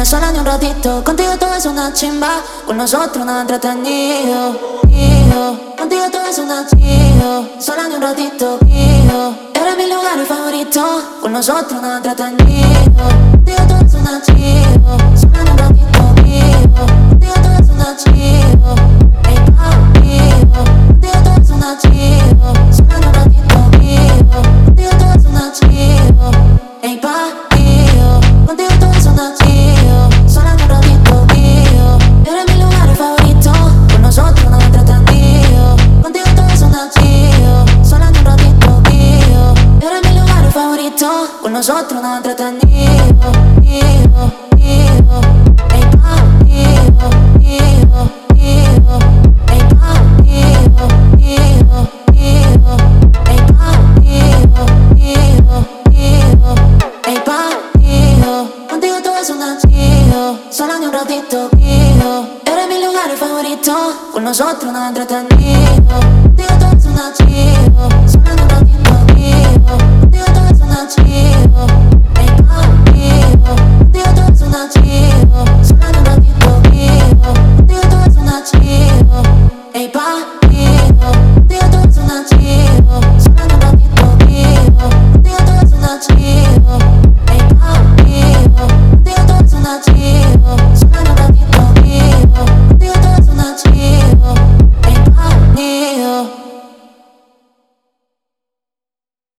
sola ni un ratito. Contigo todo es una chimba, con nosotros nada entretenido. Contigo todo es una chido, sola ni un ratito. Eres mi lugar favorito, con nosotros nada entretenido. Contigo todo es una chido, sola ni un ratito. Contigo todo es una chido, ey contigo. Contigo todo es una chido, sola ni un ratito. Contigo todo es una chido, ey contigo. Contigo todo es una chido, sola ni un ratito. Eres mi lugar favorito, con nosotros nada entretenido. Contigo todo es una chido, sola ni un ratito. Eres mi lugar favorito, con nosotros nada entretenido. Contigo todo es una chido, sola ni un ratito. Eres mi lugar favorito, con nosotros nada entretenido. Contigo todo es una chido.